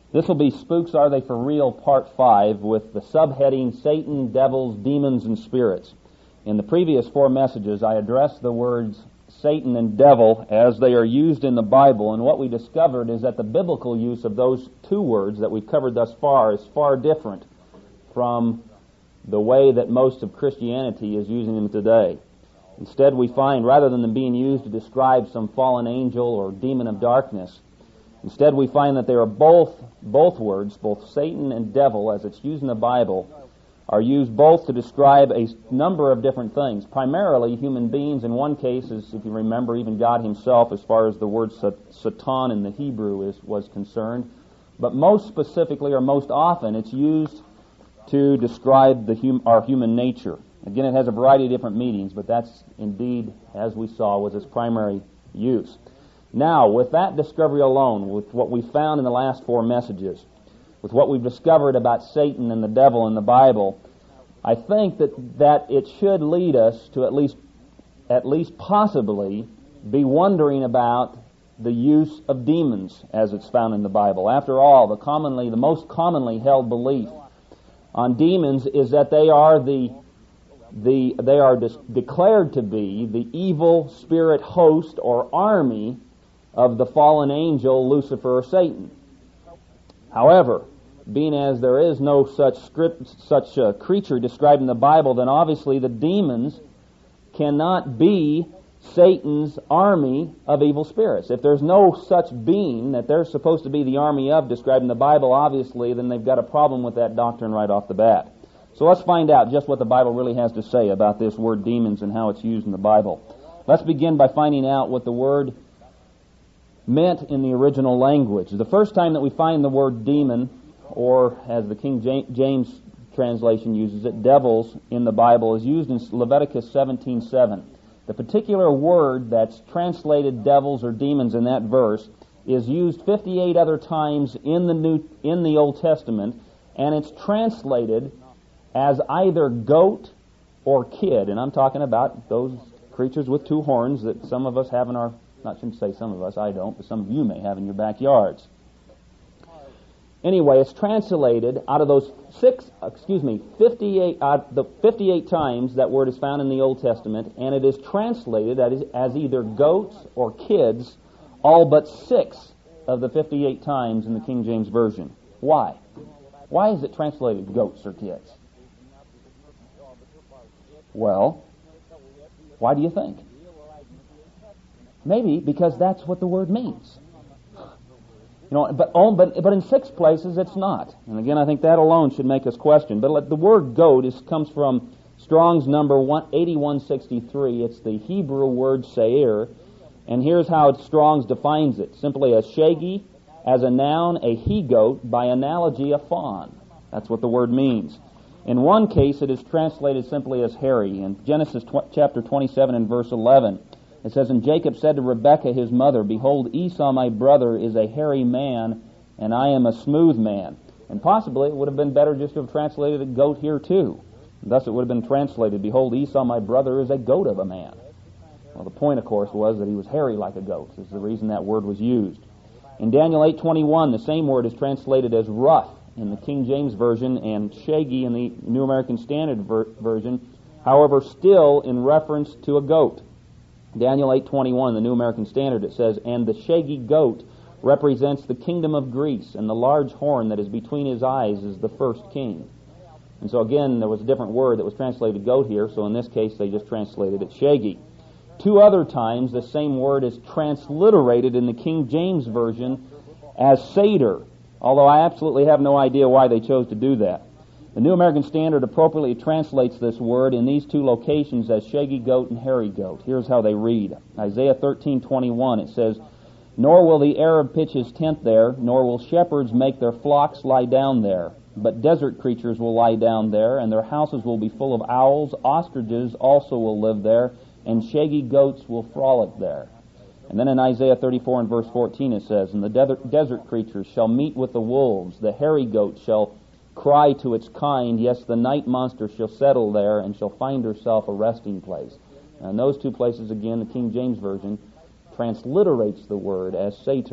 This will be Spooks Are They For Real Part 5 with the subheading Satan, Devils, Demons, and Spirits. In the previous 4 messages, I addressed the words Satan and devil as they are used in the Bible, and what we discovered is that the biblical use of those 2 words that we've covered thus far is far different from the way that most of Christianity is using them today. Instead, we find, rather than them being used to describe some fallen angel or demon of darkness, instead we find that they are both words, both Satan and devil, as it's used in the Bible, are used both to describe a number of different things, primarily human beings. In one case, as if you remember, even God himself, as far as the word Satan in the Hebrew was concerned. But most specifically, or most often, it's used to describe our human nature. Again, it has a variety of different meanings, but that's indeed, as we saw, was its primary use. Now, with that discovery alone, with what we found in the last 4 messages, with what we've discovered about Satan and the devil in the Bible, I think that it should lead us to at least possibly be wondering about the use of demons as it's found in the Bible. After all, the most commonly held belief on demons is that they are declared to be the evil spirit host or army of the fallen angel Lucifer or Satan. However, being as there is no such creature described in the Bible, then obviously the demons cannot be Satan's army of evil spirits. If there's no such being that they're supposed to be the army of described in the Bible, obviously, then they've got a problem with that doctrine right off the bat. So let's find out just what the Bible really has to say about this word demons and how it's used in the Bible. Let's begin by finding out what the word meant in the original language. The first time that we find the word demon, or as the King James translation uses it, devils in the Bible, is used in Leviticus 17:7. The particular word that's translated devils or demons in that verse is used 58 other times in the Old Testament, and it's translated as either goat or kid. And I'm talking about those creatures with 2 horns that some of us have in our, I shouldn't say some of us, I don't, but some of you may have in your backyards. Anyway, it's translated out of those 58 times that word is found in the Old Testament, and it is translated as either goats or kids, all but 6 of the 58 times in the King James Version. Why? Why is it translated goats or kids? Well, why do you think? Maybe because that's what the word means. But in 6 places it's not. And again, I think that alone should make us question. But the word goat comes from Strong's number 8163. It's the Hebrew word seir. And here's how Strong's defines it. Simply as shaggy, as a noun, a he-goat, by analogy, a fawn. That's what the word means. In one case, it is translated simply as hairy. In Genesis chapter 27 and verse 11, it says, "And Jacob said to Rebekah his mother, Behold, Esau my brother is a hairy man, and I am a smooth man." And possibly it would have been better just to have translated a goat here too. Thus it would have been translated, "Behold, Esau my brother is a goat of a man." Well, the point, of course, was that he was hairy like a goat. This is the reason that word was used. In Daniel 8:21, the same word is translated as rough in the King James Version and shaggy in the New American Standard Version, however, still in reference to a goat. Daniel 8:21, the New American Standard, it says, "And the shaggy goat represents the kingdom of Greece, and the large horn that is between his eyes is the first king." And so again, there was a different word that was translated goat here, so in this case they just translated it shaggy. 2 other times the same word is transliterated in the King James Version as satyr, although I absolutely have no idea why they chose to do that. The New American Standard appropriately translates this word in these 2 locations as shaggy goat and hairy goat. Here's how they read. Isaiah 13:21, it says, "Nor will the Arab pitch his tent there, nor will shepherds make their flocks lie down there. But desert creatures will lie down there, and their houses will be full of owls. Ostriches also will live there, and shaggy goats will frolic there." And then in Isaiah 34 and verse 14 it says, "And the desert creatures shall meet with the wolves. The hairy goat shall cry to its kind. Yes, the night monster shall settle there and shall find herself a resting place." Now in those 2 places, again, the King James Version transliterates the word as satyr.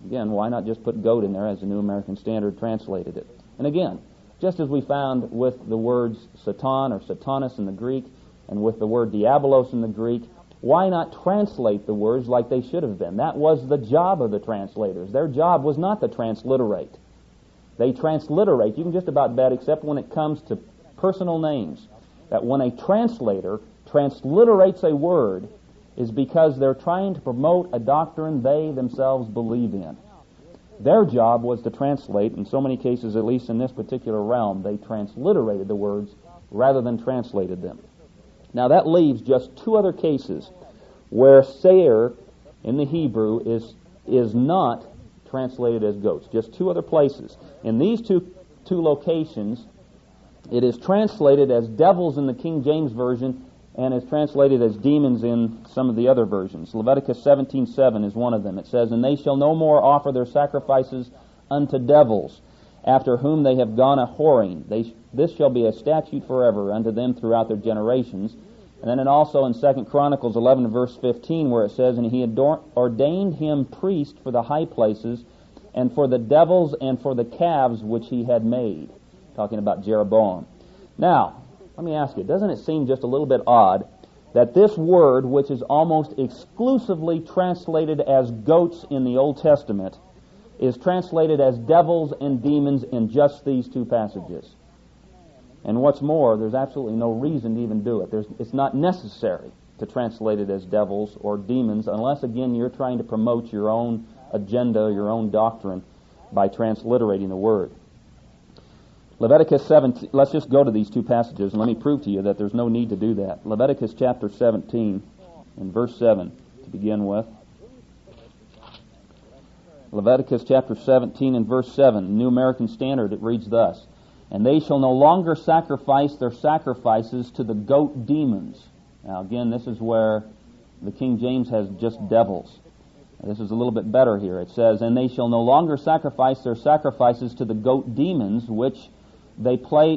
Again, why not just put goat in there as the New American Standard translated it? And again, just as we found with the words Satan or Satanas in the Greek and with the word diabolos in the Greek, why not translate the words like they should have been? That was the job of the translators. Their job was not to transliterate. They transliterate. You can just about bet, except when it comes to personal names, that when a translator transliterates a word is because they're trying to promote a doctrine they themselves believe in. Their job was to translate. In so many cases, at least in this particular realm, they transliterated the words rather than translated them. Now that leaves just two other cases where seir in the Hebrew is not translated as goats. Just two other places. In these two locations, it is translated as devils in the King James Version and is translated as demons in some of the other versions. Leviticus 17:7 is one of them. It says, "And they shall no more offer their sacrifices unto devils, after whom they have gone a-whoring. This shall be a statute forever unto them throughout their generations." And then also in 2 Chronicles 11 verse 15, where it says, "And he ordained him priest for the high places, and for the devils and for the calves which he had made." Talking about Jeroboam. Now, let me ask you, doesn't it seem just a little bit odd that this word, which is almost exclusively translated as goats in the Old Testament, is translated as devils and demons in just these two passages? And what's more, there's absolutely no reason to even do it. It's not necessary to translate it as devils or demons unless, again, you're trying to promote your own agenda, your own doctrine by transliterating the word. Leviticus 17, let's just go to these two passages and let me prove to you that there's no need to do that. Leviticus chapter 17 and verse 7 to begin with. Leviticus chapter 17 and verse 7, New American Standard, it reads thus, "And they shall no longer sacrifice their sacrifices to the goat demons." Now again, this is where the King James has just devils. This is a little bit better here. It says, "And they shall no longer sacrifice their sacrifices to the goat demons, with which they play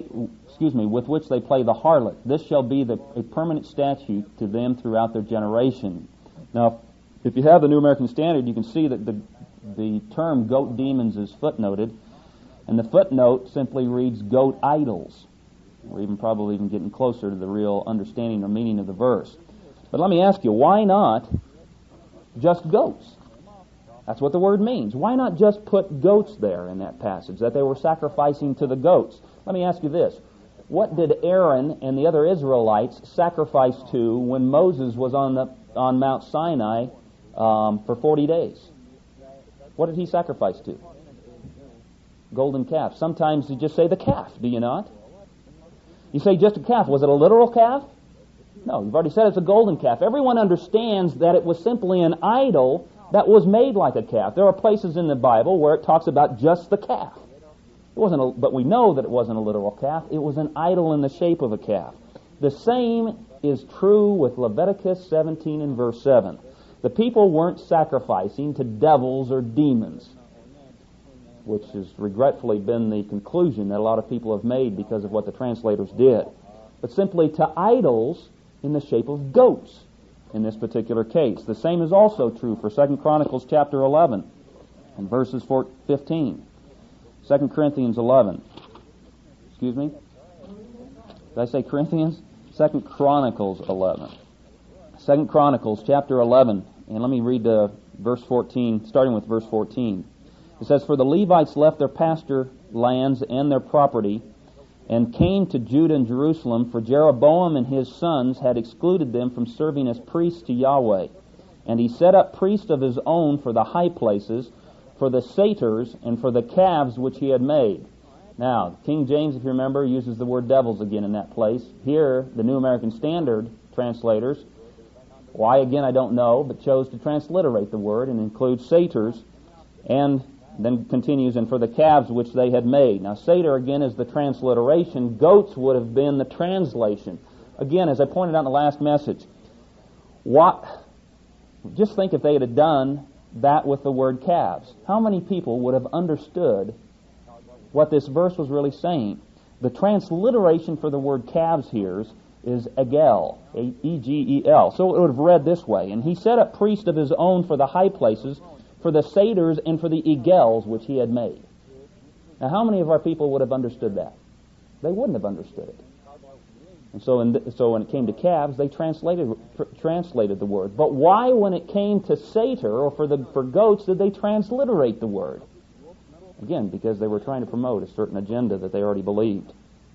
the harlot. This shall be a permanent statute to them throughout their generation." Now, if you have the New American Standard, you can see that the term goat demons is footnoted, and the footnote simply reads goat idols. We're probably even getting closer to the real understanding or meaning of the verse. But let me ask you, why not just goats? That's what the word means. Why not just put goats there in that passage, that they were sacrificing to the goats? Let me ask you this. What did Aaron and the other Israelites sacrifice to when Moses was on Mount Sinai for 40 days? What did he sacrifice to? Golden calf. Sometimes you just say the calf, do you not? You say just a calf. Was it a literal calf? No, you've already said it's a golden calf. Everyone understands that it was simply an idol that was made like a calf. There are places in the Bible where it talks about just the calf. But we know that it wasn't a literal calf. It was an idol in the shape of a calf. The same is true with Leviticus 17 and verse 7. The people weren't sacrificing to devils or demons, which has regretfully been the conclusion that a lot of people have made because of what the translators did, but simply to idols in the shape of goats in this particular case. The same is also true for 2 Chronicles chapter 11 and verses 15. 2 Corinthians 11. Excuse me? Did I say Corinthians? 2 Chronicles 11. 2 Chronicles chapter 11, and let me read verse 14, starting with verse 14. It says, "For the Levites left their pasture lands and their property, and came to Judah and Jerusalem, for Jeroboam and his sons had excluded them from serving as priests to Yahweh. And he set up priests of his own for the high places, for the satyrs, and for the calves which he had made." Now, King James, if you remember, uses the word devils again in that place. Here, the New American Standard translators, why again I don't know, but chose to transliterate the word and include satyrs, and then continues, "and for the calves which they had made." Now, satyr again is the transliteration. Goats would have been the translation. Again, as I pointed out in the last message, just think if they had done that with the word calves. How many people would have understood what this verse was really saying? The transliteration for the word calves here is egel, E-G-E-L. So it would have read this way, "And he set up priests of his own for the high places, for the satyrs and for the egels which he had made. Now, how many of our people would have understood that? They wouldn't have understood it. And so when it came to calves, they translated the word. But why, when it came to satyr or for goats, did they transliterate the word? Again, because they were trying to promote a certain agenda that they already believed.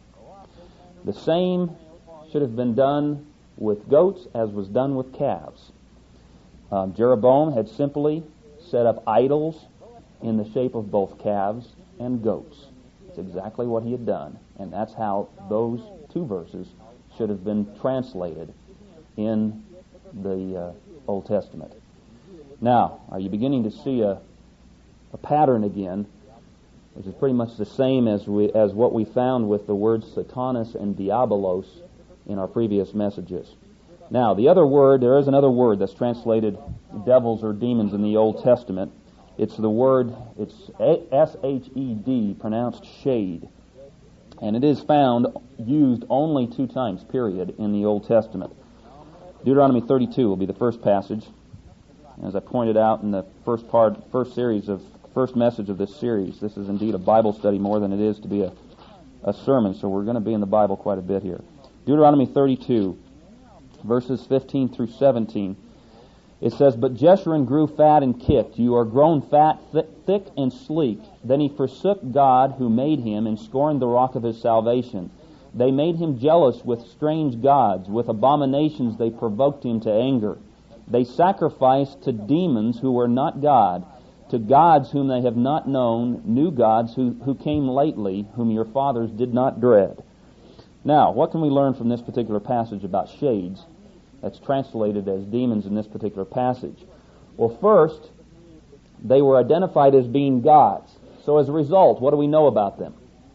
The same should have been done with goats as was done with calves. Jeroboam had simply set up idols in the shape of both calves and goats. It's exactly what he had done, and that's how those two verses should have been translated in the Old Testament. Now, are you beginning to see a pattern again, which is pretty much the same as what we found with the words Satanas and Diabolos in our previous messages? Now, there is another word that's translated devils or demons in the Old Testament. It's the word, it's S-H-E-D, pronounced shade. And it is used only 2 times, period, in the Old Testament. Deuteronomy 32 will be the first passage. As I pointed out in the first message of this series, this is indeed a Bible study more than it is to be a sermon, so we're going to be in the Bible quite a bit here. Deuteronomy 32, verses 15 through 17. It says, "But Jeshurun grew fat and kicked. You are grown fat, thick and sleek. Then he forsook God who made him and scorned the rock of his salvation. They made him jealous with strange gods. With abominations they provoked him to anger. They sacrificed to demons who were not God, to gods whom they have not known, new gods who came lately, whom your fathers did not dread." Now, what can we learn from this particular passage about shades that's translated as demons in this particular passage? Well, first, they were identified as being gods. So as a result, what do we know about them?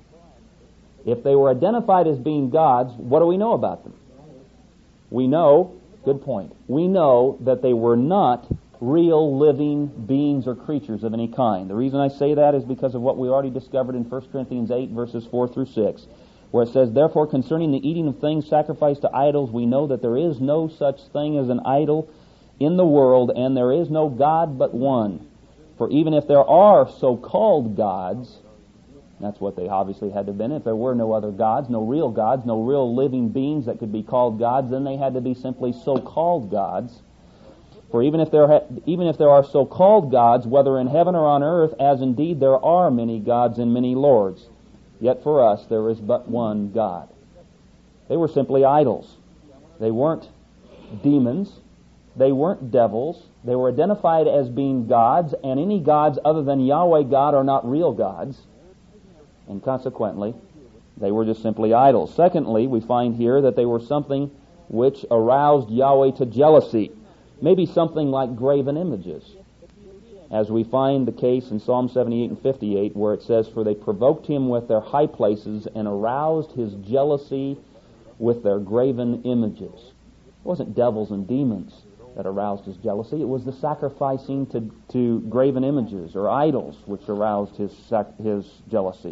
If they were identified as being gods, what do we know about them? We know, good point, we know that they were not real living beings or creatures of any kind. The reason I say that is because of what we already discovered in 1 Corinthians 8, verses 4 through 6. Where it says, "Therefore concerning the eating of things sacrificed to idols, we know that there is no such thing as an idol in the world, and there is no God but one. For even if there are so-called gods," that's what they obviously had to have been. If there were no other gods, no real living beings that could be called gods, then they had to be simply so-called gods. "For even if there are so-called gods, whether in heaven or on earth, as indeed there are many gods and many lords, yet for us there is but one God." They were simply idols. They weren't demons. They weren't devils. They were identified as being gods, and any gods other than Yahweh God are not real gods. And consequently, they were just simply idols. Secondly, we find here that they were something which aroused Yahweh to jealousy. Maybe something like graven images, as we find the case in Psalm 78 and 58, where it says, "For they provoked him with their high places and aroused his jealousy with their graven images." It wasn't devils and demons that aroused his jealousy. It was the sacrificing to graven images or idols which aroused his jealousy.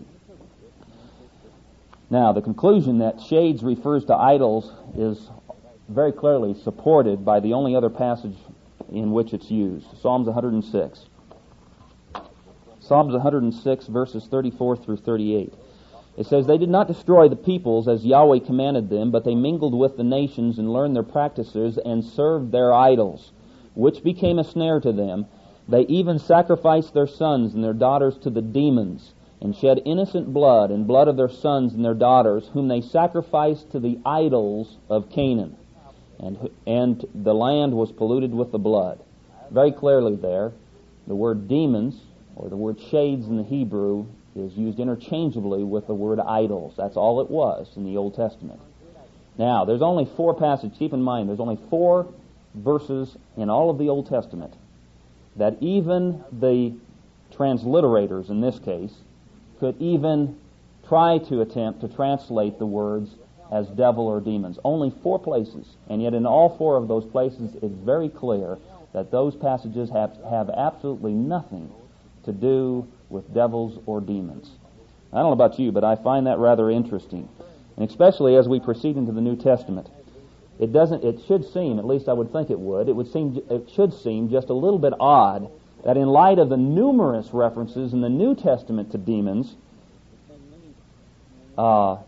Now, the conclusion that shades refers to idols is very clearly supported by the only other passage in which it's used, Psalms 106. Psalms 106, verses 34 through 38. It says, "They did not destroy the peoples as Yahweh commanded them, but they mingled with the nations and learned their practices and served their idols, which became a snare to them. They even sacrificed their sons and their daughters to the demons, and shed innocent blood and blood of their sons and their daughters, whom they sacrificed to the idols of Canaan. And the land was polluted with the blood." Very clearly there, the word demons, or the word shades in the Hebrew, is used interchangeably with the word idols. That's all it was in the Old Testament. Now, there's only 4 passages. Keep in mind, there's only 4 verses in all of the Old Testament that even the transliterators, in this case, could even try to attempt to translate the words as devil or demons. Only 4 places. And yet in all 4 of those places, it's very clear that those passages have absolutely nothing to do with devils or demons. I don't know about you, but I find that rather interesting. And especially as we proceed into the New Testament. It should seem, at least I would think it should seem just a little bit odd that in light of the numerous references in the New Testament to demons, that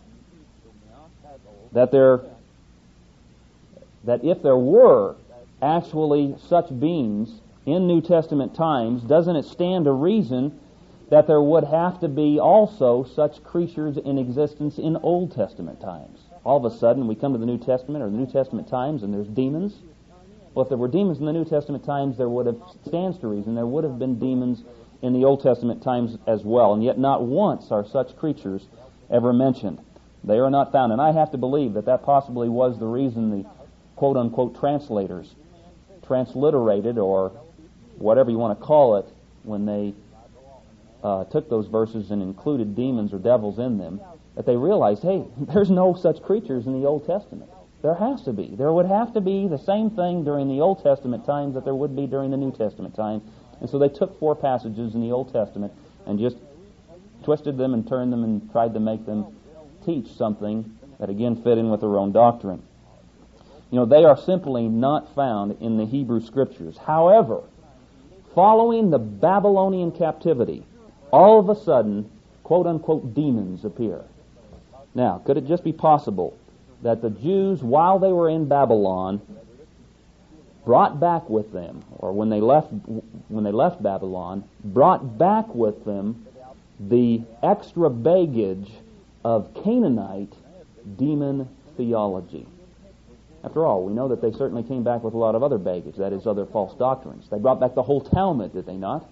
if there were actually such beings in New Testament times, doesn't it stand to reason that there would have to be also such creatures in existence in Old Testament times? All of a sudden, we come to the New Testament or the New Testament times, and there's demons. Well, if there were demons in the New Testament times, stands to reason, there would have been demons in the Old Testament times as well, and yet not once are such creatures ever mentioned. They are not found, and I have to believe that possibly was the reason the quote-unquote translators transliterated, or whatever you want to call it, when they took those verses and included demons or devils in them, that they realized, hey, there's no such creatures in the Old Testament. There has to be. There would have to be the same thing during the Old Testament times that there would be during the New Testament time. And so they took 4 passages in the Old Testament and just twisted them and turned them and tried to make them teach something that again fit in with their own doctrine. You know, they are simply not found in the Hebrew Scriptures. However, following the Babylonian captivity, all of a sudden, quote-unquote, demons appear. Now, could it just be possible that the Jews, while they were in Babylon, brought back with them, or when they left Babylon, brought back with them the extra baggage of Canaanite demon theology? After all, we know that they certainly came back with a lot of other baggage, that is, other false doctrines. They brought back the whole Talmud, did they not?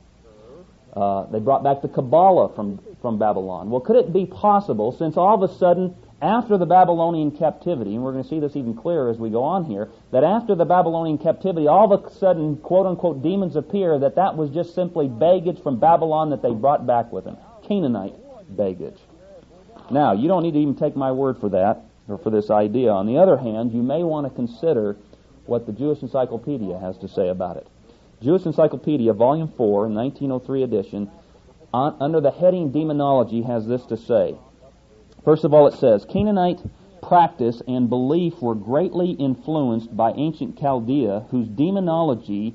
They brought back the Kabbalah from Babylon. Well, could it be possible, since all of a sudden, after the Babylonian captivity, and we're going to see this even clearer as we go on here, that after the Babylonian captivity, all of a sudden, quote-unquote, demons appear, that was just simply baggage from Babylon that they brought back with them. Canaanite baggage. Now, you don't need to even take my word for that, or for this idea. On the other hand, you may want to consider what the Jewish Encyclopedia has to say about it. Jewish Encyclopedia, Volume 4, 1903 edition, under the heading Demonology, has this to say. First of all, it says, Canaanite practice and belief were greatly influenced by ancient Chaldea, whose demonology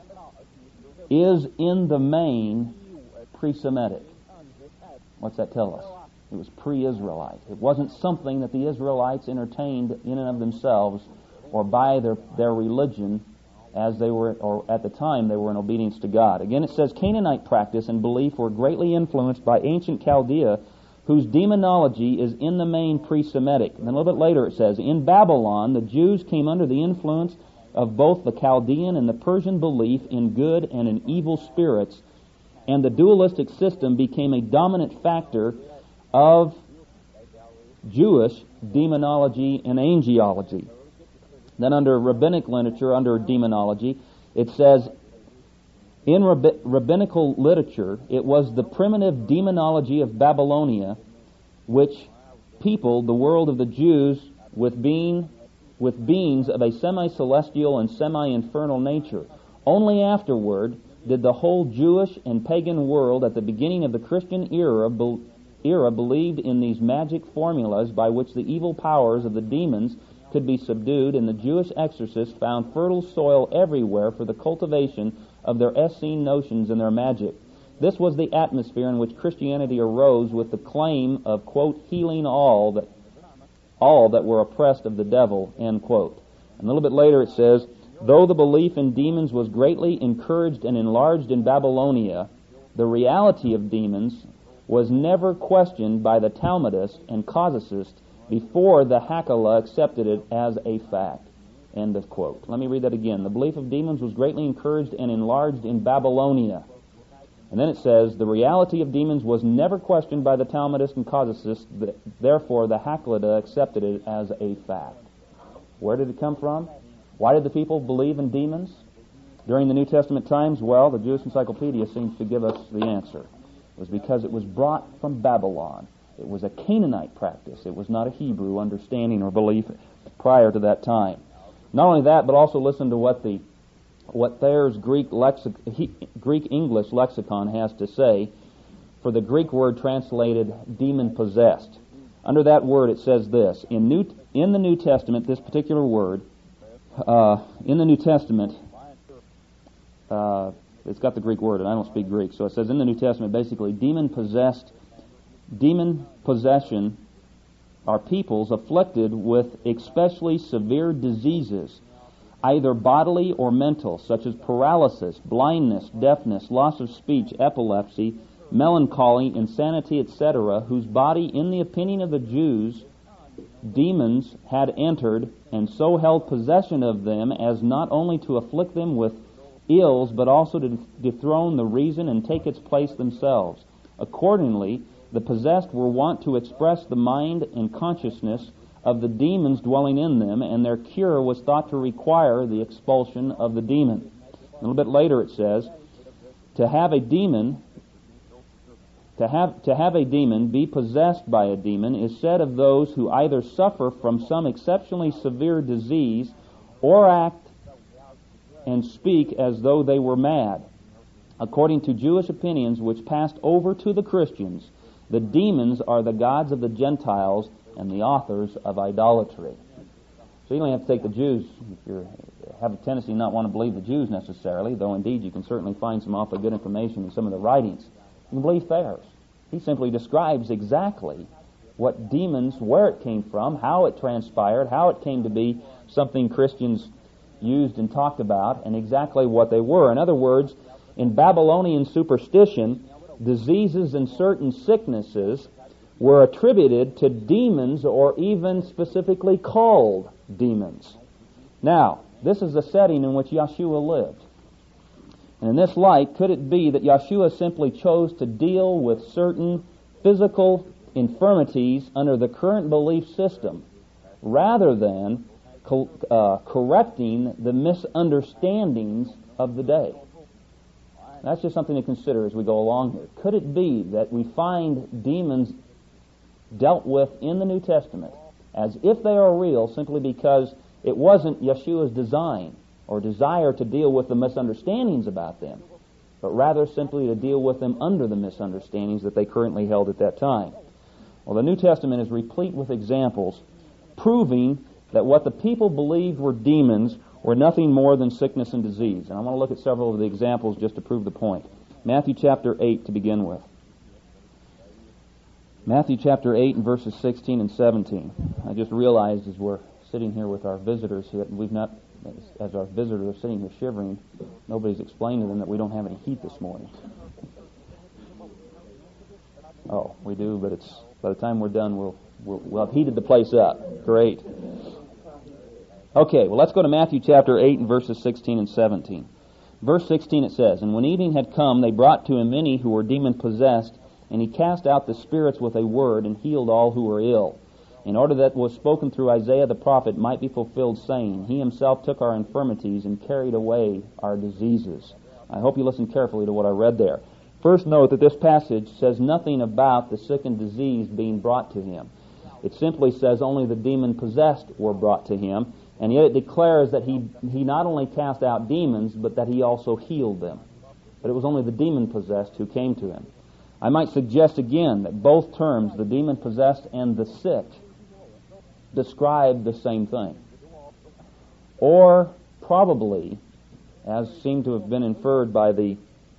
is in the main pre-Semitic. What's that tell us? It was pre-Israelite. It wasn't something that the Israelites entertained in and of themselves or by their religion as they were, or at the time they were in obedience to God. Again, it says Canaanite practice and belief were greatly influenced by ancient Chaldea, whose demonology is in the main pre-Semitic. And then a little bit later it says, in Babylon, the Jews came under the influence of both the Chaldean and the Persian belief in good and in evil spirits, and the dualistic system became a dominant factor of Jewish demonology and angelology. Then under rabbinic literature, under demonology, it says, in rabbinical literature, it was the primitive demonology of Babylonia which peopled the world of the Jews with beings of a semi-celestial and semi-infernal nature. Only afterward did the whole Jewish and pagan world at the beginning of the Christian era believed in these magic formulas by which the evil powers of the demons could be subdued, and the Jewish exorcists found fertile soil everywhere for the cultivation of their Essene notions and their magic. This was the atmosphere in which Christianity arose with the claim of, quote, healing all that were oppressed of the devil, end quote. And a little bit later it says, though the belief in demons was greatly encouraged and enlarged in Babylonia, the reality of demons was never questioned by the Talmudists and casuists before the Haskalah accepted it as a fact. End of quote. Let me read that again. The belief of demons was greatly encouraged and enlarged in Babylonia. And then it says, the reality of demons was never questioned by the Talmudists and casuists, therefore the Haskalah accepted it as a fact. Where did it come from? Why did the people believe in demons during the New Testament times? Well, the Jewish Encyclopedia seems to give us the answer. It was because it was brought from Babylon. It was a Canaanite practice. It was not a Hebrew understanding or belief prior to that time. Not only that, but also listen to what Thayer's Greek-English lexicon has to say for the Greek word translated demon-possessed. Under that word it says this, in the New Testament, this particular word, in the New Testament, it's got the Greek word, and I don't speak Greek. So it says in the New Testament, basically, demon possession are peoples afflicted with especially severe diseases, either bodily or mental, such as paralysis, blindness, deafness, loss of speech, epilepsy, melancholy, insanity, etc., whose body, in the opinion of the Jews, demons had entered and so held possession of them as not only to afflict them with ills, but also to dethrone the reason and take its place themselves. Accordingly, the possessed were wont to express the mind and consciousness of the demons dwelling in them, and their cure was thought to require the expulsion of the demon. A little bit later it says, to have a demon be possessed by a demon is said of those who either suffer from some exceptionally severe disease or act and speak as though they were mad. According to Jewish opinions which passed over to the Christians, the demons are the gods of the Gentiles and the authors of idolatry. So you don't have to take the Jews if you have a tendency not want to believe the Jews necessarily, though indeed you can certainly find some awfully good information in some of the writings. You can believe theirs. He simply describes exactly what demons, where it came from, how it transpired, how it came to be something Christians used and talked about, and exactly what they were. In other words, in Babylonian superstition, diseases and certain sicknesses were attributed to demons or even specifically called demons. Now, this is the setting in which Yeshua lived. And in this light, could it be that Yeshua simply chose to deal with certain physical infirmities under the current belief system rather than correcting the misunderstandings of the day? That's just something to consider as we go along here. Could it be that we find demons dealt with in the New Testament as if they are real simply because it wasn't Yeshua's design or desire to deal with the misunderstandings about them, but rather simply to deal with them under the misunderstandings that they currently held at that time? Well, the New Testament is replete with examples proving that what the people believed were demons were nothing more than sickness and disease. And I want to look at several of the examples just to prove the point. Matthew chapter 8 to begin with. Matthew chapter 8 and verses 16 and 17. I just realized as we're sitting here with our visitors that we've not, as our visitors are sitting here shivering, nobody's explained to them that we don't have any heat this morning. Oh, we do, but it's by the time we're done, we'll have heated the place up. Great. Okay, well, let's go to Matthew chapter 8 and verses 16 and 17. Verse 16 it says, "And when evening had come, they brought to him many who were demon-possessed, and he cast out the spirits with a word and healed all who were ill, in order that was spoken through Isaiah the prophet might be fulfilled, saying, He himself took our infirmities and carried away our diseases." I hope you listened carefully to what I read there. First note that this passage says nothing about the sick and diseased being brought to him. It simply says only the demon-possessed were brought to him, and yet it declares that he not only cast out demons, but that he also healed them. But it was only the demon-possessed who came to him. I might suggest again that both terms, the demon-possessed and the sick, describe the same thing. Or probably, as seemed to have been inferred by the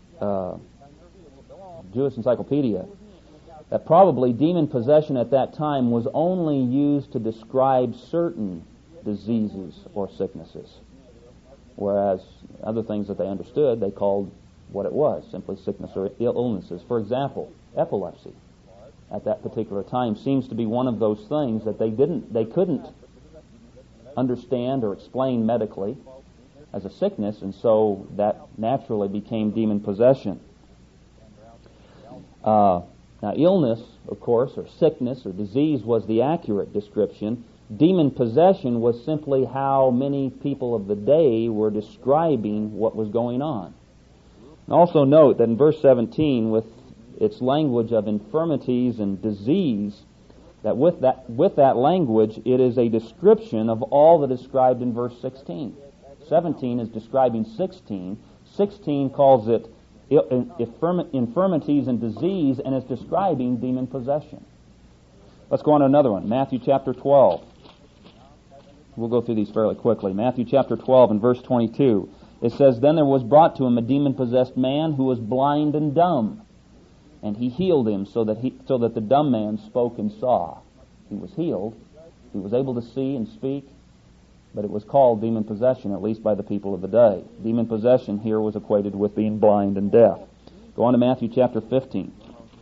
Jewish Encyclopedia, that probably demon possession at that time was only used to describe certain diseases or sicknesses, whereas other things that they understood they called what it was, simply sickness or illnesses. For example, epilepsy at that particular time seems to be one of those things that they couldn't understand or explain medically as a sickness, and so that naturally became demon possession. Now, illness, of course, or sickness or disease was the accurate description. Demon possession was simply how many people of the day were describing what was going on. And also note that in verse 17, with its language of infirmities and disease, that with that language, it is a description of all that is described in verse 16. 17 is describing 16. 16 calls it infirmities and disease, and is describing demon possession. Let's go on to another one. Matthew chapter 12. We'll go through these fairly quickly. Matthew chapter 12 and verse 22. It says, Then there was brought to him a demon-possessed man who was blind and dumb. And he healed him so that the dumb man spoke and saw. He was healed. He was able to see and speak. But it was called demon possession, at least by the people of the day. Demon possession here was equated with being blind and deaf. Go on to Matthew chapter 15.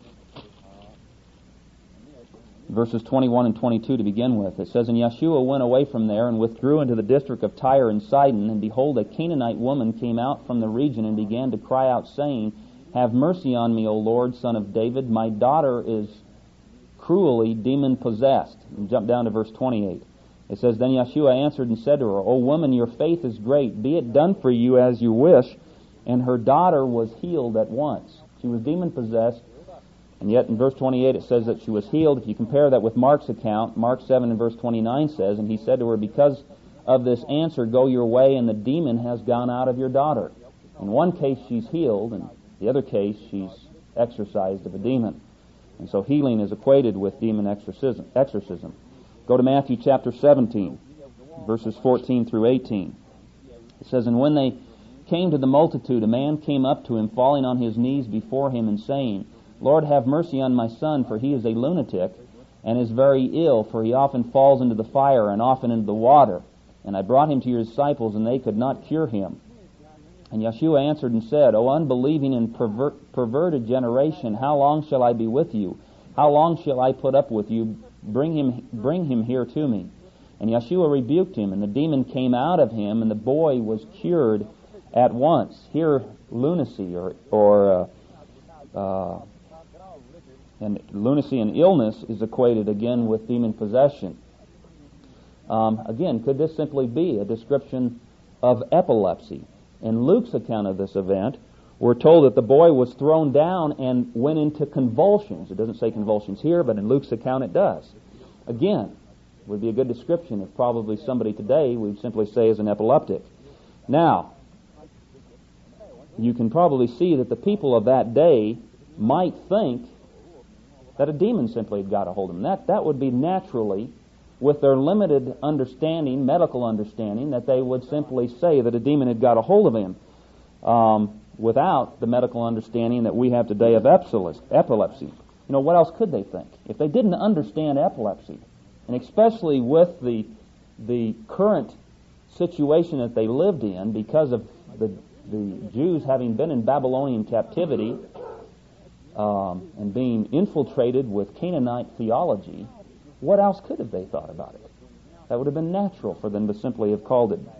Verses 21 and 22 to begin with. It says, And Yeshua went away from there and withdrew into the district of Tyre and Sidon, and behold, a Canaanite woman came out from the region and began to cry out, saying, Have mercy on me, O Lord, Son of David. My daughter is cruelly demon-possessed. And jump down to verse 28. It says, Then Yeshua answered and said to her, O woman, your faith is great. Be it done for you as you wish. And her daughter was healed at once. She was demon-possessed, and yet in verse 28 it says that she was healed. If you compare that with Mark's account, Mark 7 and verse 29 says, And he said to her, Because of this answer, go your way, and the demon has gone out of your daughter. In one case she's healed, and the other case she's exorcised of a demon. And so healing is equated with demon exorcism. Go to Matthew chapter 17, verses 14 through 18. It says, And when they came to the multitude, a man came up to him, falling on his knees before him, and saying, Lord, have mercy on my son, for he is a lunatic, and is very ill, for he often falls into the fire, and often into the water. And I brought him to your disciples, and they could not cure him. And Yeshua answered and said, O unbelieving and perverted generation, how long shall I be with you? How long shall I put up with you? Bring him here to me. And Yeshua rebuked him, and the demon came out of him, and the boy was cured at once. Here, lunacy and lunacy and illness is equated again with demon possession. Again, could this simply be a description of epilepsy? In Luke's account of this event, we're told that the boy was thrown down and went into convulsions. It doesn't say convulsions here, but in Luke's account it does. Again, would be a good description of probably somebody today we'd simply say is an epileptic. Now, you can probably see that the people of that day might think that a demon simply had got a hold of them. That would be naturally, with their limited understanding, medical understanding, that they would simply say that a demon had got a hold of him, without the medical understanding that we have today of epilepsy. You know, what else could they think? If they didn't understand epilepsy, and especially with the current situation that they lived in because of the Jews having been in Babylonian captivity and being infiltrated with Canaanite theology, what else could have they thought about it? That would have been natural for them to simply have called it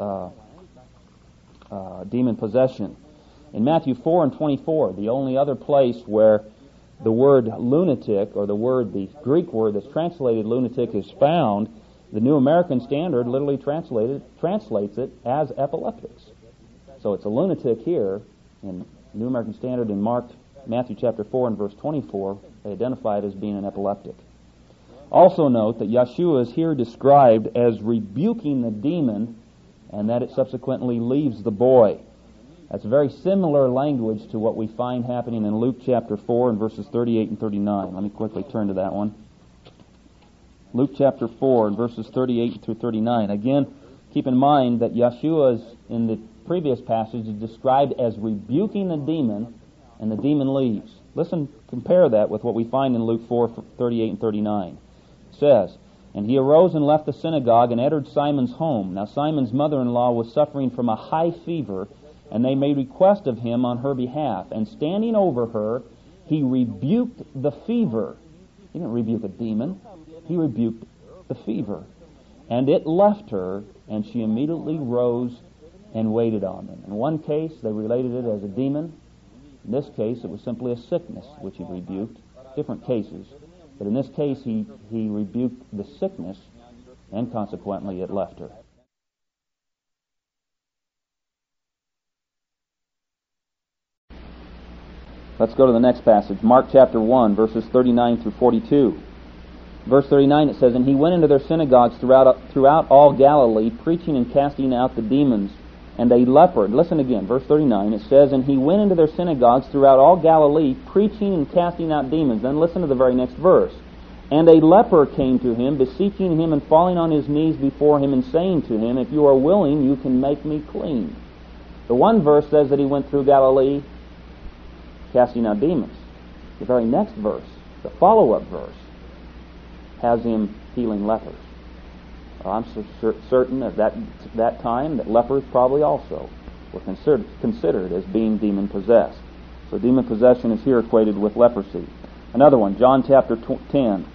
demon possession. In Matthew 4 and 24, the only other place where the word lunatic, or the Greek word that's translated lunatic, is found, the New American Standard literally translates it as epileptics. So it's a lunatic here in New American Standard. In Matthew chapter 4 and verse 24, they identify it as being an epileptic. Also note that Yeshua is here described as rebuking the demon, and that it subsequently leaves the boy. That's very similar language to what we find happening in Luke chapter 4 and verses 38 and 39. Let me quickly turn to that one. Luke chapter 4 and verses 38 through 39. Again, keep in mind that Yeshua is, in the previous passage, is described as rebuking the demon, and the demon leaves. Listen, compare that with what we find in Luke 4, 38 and 39. It says, And he arose and left the synagogue and entered Simon's home. Now Simon's mother-in-law was suffering from a high fever, and they made request of him on her behalf. And standing over her, he rebuked the fever. He didn't rebuke a demon. He rebuked the fever. And it left her, and she immediately rose and waited on them. In one case, they related it as a demon. In this case, it was simply a sickness which he rebuked. Different cases. But in this case, he rebuked the sickness, and consequently it left her. Let's go to the next passage, Mark chapter 1, verses 39 through 42. Verse 39, it says, And he went into their synagogues throughout all Galilee, preaching and casting out the demons. And a leper, listen again, verse 39, it says, And he went into their synagogues throughout all Galilee, preaching and casting out demons. Then listen to the very next verse. And a leper came to him, beseeching him and falling on his knees before him and saying to him, If you are willing, you can make me clean. The one verse says that he went through Galilee casting out demons. The very next verse, the follow-up verse, has him healing lepers. I'm certain at that time that lepers probably also were considered as being demon-possessed. So demon possession is here equated with leprosy. Another one, John chapter 10,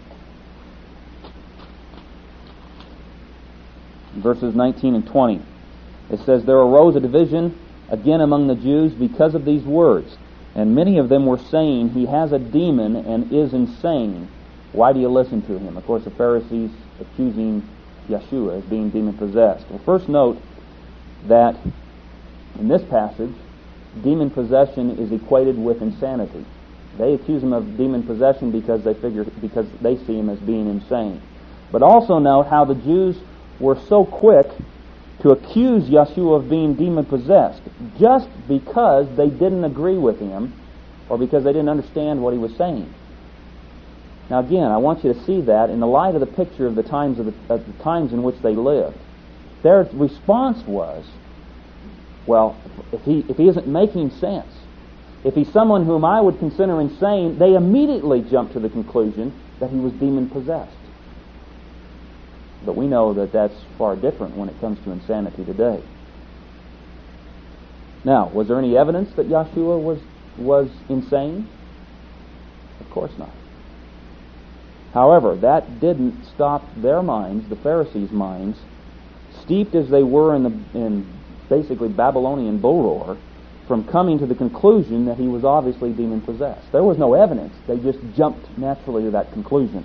verses 19 and 20. It says, "There arose a division again among the Jews because of these words, and many of them were saying, 'He has a demon and is insane. Why do you listen to him?'" Of course, the Pharisees accusing Yeshua as being demon-possessed. Well, first note that in this passage, demon possession is equated with insanity. They accuse him of demon possession because they see him as being insane. But also note how the Jews were so quick to accuse Yeshua of being demon-possessed just because they didn't agree with him or because they didn't understand what he was saying. Now again, I want you to see that in the light of the picture of the times in which they lived. Their response was, well, if he isn't making sense, if he's someone whom I would consider insane, they immediately jumped to the conclusion that he was demon-possessed. But we know that that's far different when it comes to insanity today. Now, was there any evidence that Yeshua was insane? Of course not. However, that didn't stop their minds, the Pharisees' minds, steeped as they were in basically Babylonian bull roar, from coming to the conclusion that he was obviously demon-possessed. There was no evidence. They just jumped naturally to that conclusion.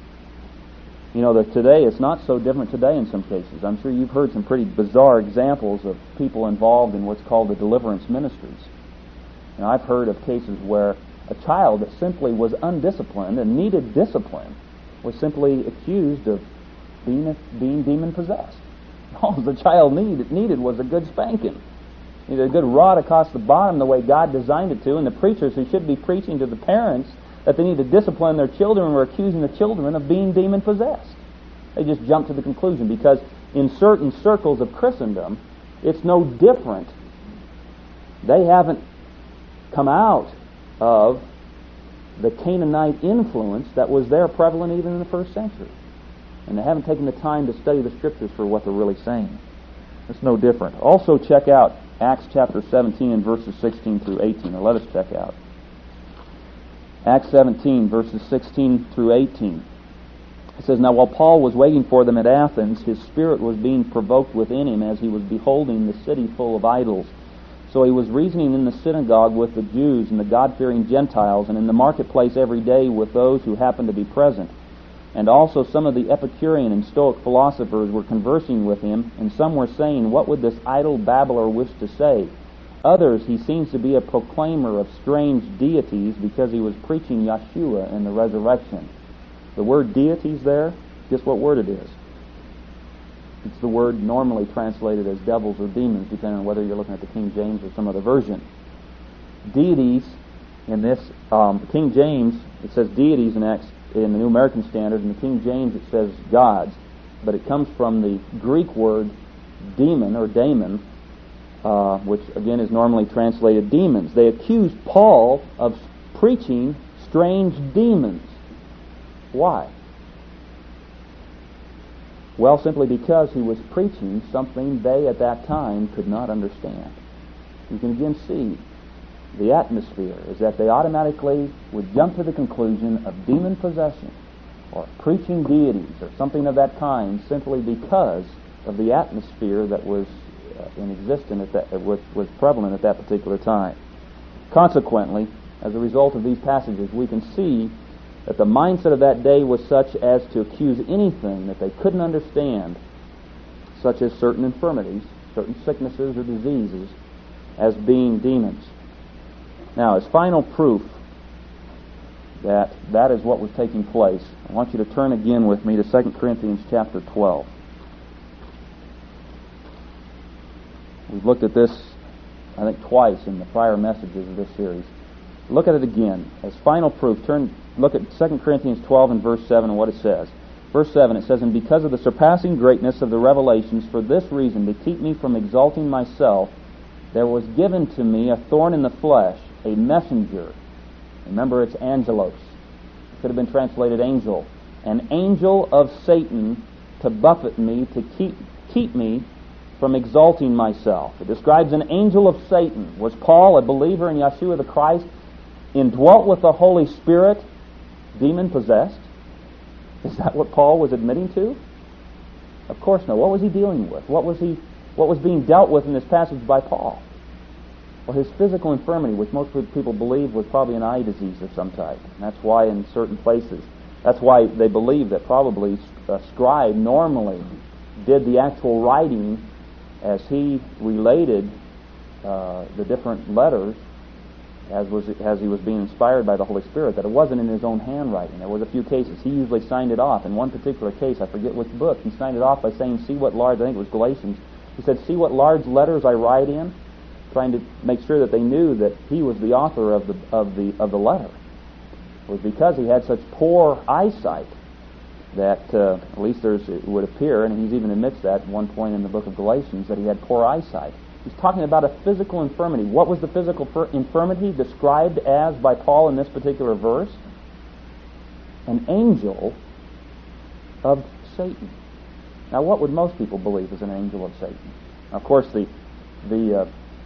You know that today it's not so different today in some cases. I'm sure you've heard some pretty bizarre examples of people involved in what's called the deliverance ministries. And I've heard of cases where a child that simply was undisciplined and needed discipline was simply accused of being demon-possessed. All the child needed was a good spanking. Needed a good rod across the bottom the way God designed it to, and the preachers who should be preaching to the parents that they need to discipline their children were accusing the children of being demon-possessed. They just jumped to the conclusion because in certain circles of Christendom, it's no different. They haven't come out of the Canaanite influence that was there prevalent even in the first century. And they haven't taken the time to study the Scriptures for what they're really saying. It's no different. Also check out Acts chapter 17 and verses 16 through 18, or let us check out Acts 17, verses 16 through 18. It says, "Now while Paul was waiting for them at Athens, his spirit was being provoked within him as he was beholding the city full of idols. So he was reasoning in the synagogue with the Jews and the God-fearing Gentiles, and in the marketplace every day with those who happened to be present. And also some of the Epicurean and Stoic philosophers were conversing with him, and some were saying, 'What would this idle babbler wish to say?' Others, he seems to be a proclaimer of strange deities because he was preaching Yeshua and the resurrection." The word deities there, guess what word it is? It's the word normally translated as devils or demons, depending on whether you're looking at the King James or some other version. Deities, in this, King James, it says deities in the New American Standard. In the King James it says gods, but it comes from the Greek word demon or daemon, which again is normally translated demons. They accused Paul of preaching strange demons. Why? Well, simply because he was preaching something they at that time could not understand. You can again see the atmosphere is that they automatically would jump to the conclusion of demon possession or preaching deities or something of that kind simply because of the atmosphere that was in existence was prevalent at that particular time. Consequently, as a result of these passages, we can see that the mindset of that day was such as to accuse anything that they couldn't understand, such as certain infirmities, certain sicknesses or diseases, as being demons. Now, as final proof that that is what was taking place, I want you to turn again with me to 2 Corinthians chapter 12. We've looked at this, I think, twice in the prior messages of this series. Look at it again. As final proof, look at 2 Corinthians 12 and verse 7 and what it says. Verse 7, it says, "And because of the surpassing greatness of the revelations, for this reason, to keep me from exalting myself, there was given to me a thorn in the flesh, a messenger. Remember, it's angelos. It could have been translated angel. An angel of Satan to buffet me, to keep me from exalting myself. It describes an angel of Satan. Was Paul, a believer in Yeshua the Christ, indwelt with the Holy Spirit, demon-possessed? Is that what Paul was admitting to? Of course not. What was he dealing with? What was being dealt with in this passage by Paul? Well, his physical infirmity, which most people believe was probably an eye disease of some type. And that's why in certain places, that's why they believe that probably a scribe normally did the actual writing as he related the different letters as he was being inspired by the Holy Spirit, that it wasn't in his own handwriting. There was a few cases. He usually signed it off. In one particular case, I forget which book, he signed it off by saying, see what large, I think it was Galatians, he said, see what large letters I write in, trying to make sure that they knew that he was the author of the letter. It was because he had such poor eyesight that, at least it would appear, and he even admits that at one point in the book of Galatians, that he had poor eyesight. He's talking about a physical infirmity. What was the physical infirmity described as by Paul in this particular verse? An angel of Satan. Now, what would most people believe is an angel of Satan? Now, of course, the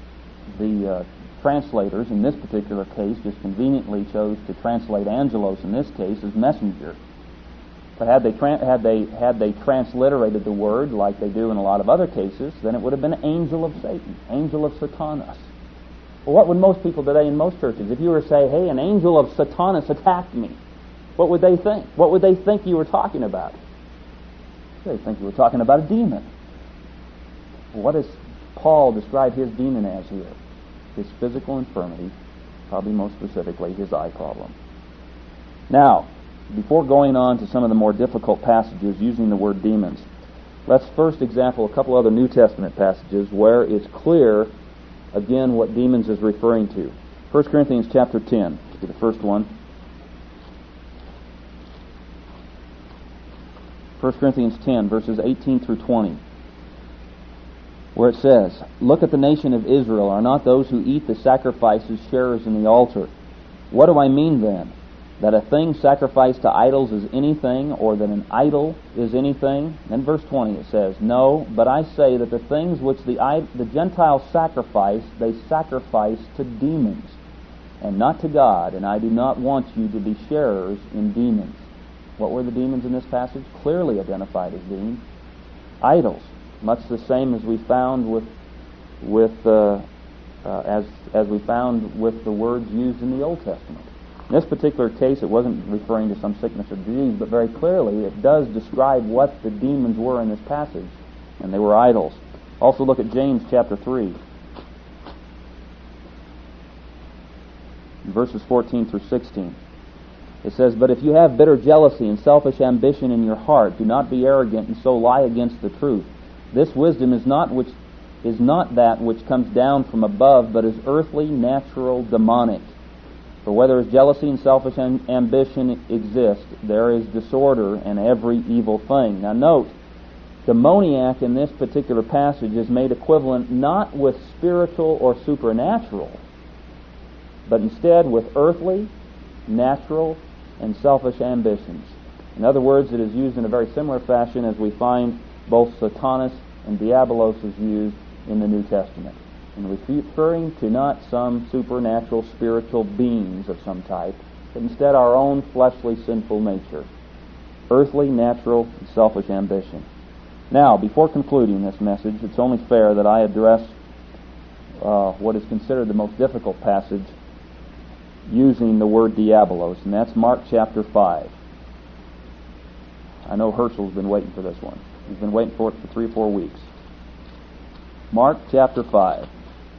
translators in this particular case just conveniently chose to translate angelos in this case as messenger. But had they transliterated the word like they do in a lot of other cases, then it would have been angel of Satan, angel of Satanas. Well, what would most people today in most churches, if you were to say, hey, an angel of Satanas attacked me, what would they think? What would they think you were talking about? They'd think you were talking about a demon. What does Paul describe his demon as here? His physical infirmity, probably most specifically his eye problem. Now, before going on to some of the more difficult passages using the word demons, let's first examine a couple other New Testament passages where it's clear, again, what demons is referring to. 1 Corinthians chapter 10, the first one. 1 Corinthians 10, verses 18 through 20, where it says, look at the nation of Israel. Are not those who eat the sacrifices sharers in the altar? What do I mean then? That a thing sacrificed to idols is anything, or that an idol is anything? Then verse 20 it says, no, but I say that the things which the Gentiles sacrifice, they sacrifice to demons, and not to God, and I do not want you to be sharers in demons. What were the demons in this passage? Clearly identified as being idols, much the same as we found as we found with the words used in the Old Testament. In this particular case, it wasn't referring to some sickness or disease, but very clearly it does describe what the demons were in this passage, and they were idols. Also look at James chapter 3, verses 14 through 16. It says, but if you have bitter jealousy and selfish ambition in your heart, do not be arrogant and so lie against the truth. This wisdom is not that which comes down from above, but is earthly, natural, demonic. For where there is jealousy and selfish ambition exist, there is disorder and every evil thing. Now note, demoniac in this particular passage is made equivalent not with spiritual or supernatural, but instead with earthly, natural, and selfish ambitions. In other words, it is used in a very similar fashion as we find both Satanas and Diabolos is used in the New Testament, and referring to not some supernatural spiritual beings of some type, but instead our own fleshly sinful nature, earthly, natural, and selfish ambition. Now, before concluding this message, it's only fair that I address what is considered the most difficult passage using the word diabolos, and that's Mark chapter 5. I know Herschel's been waiting for this one. He's been waiting for it for 3 or 4 weeks. Mark chapter 5.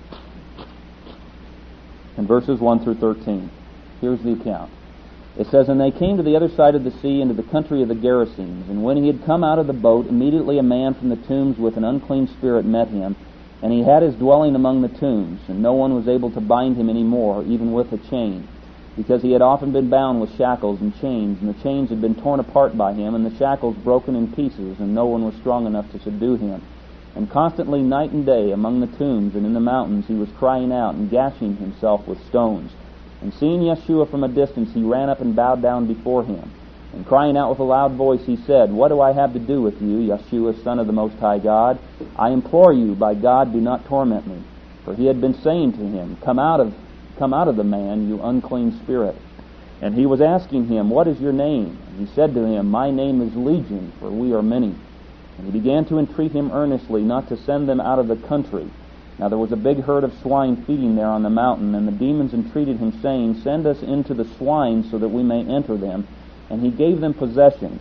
And verses 1 through 13. Here's the account. It says, and they came to the other side of the sea into the country of the Gerasenes. And when he had come out of the boat, immediately a man from the tombs with an unclean spirit met him. And he had his dwelling among the tombs. And no one was able to bind him any more, even with a chain, because he had often been bound with shackles and chains. And the chains had been torn apart by him, and the shackles broken in pieces, and no one was strong enough to subdue him. And constantly night and day among the tombs and in the mountains he was crying out and gashing himself with stones. And seeing Yeshua from a distance, he ran up and bowed down before him. And crying out with a loud voice, he said, "What do I have to do with you, Yeshua, Son of the Most High God? I implore you, by God, do not torment me." For he had been saying to him, Come out of the man, you unclean spirit." And he was asking him, "What is your name?" And he said to him, "My name is Legion, for we are many." And he began to entreat him earnestly not to send them out of the country. Now there was a big herd of swine feeding there on the mountain, and the demons entreated him, saying, "Send us into the swine so that we may enter them." And he gave them permission.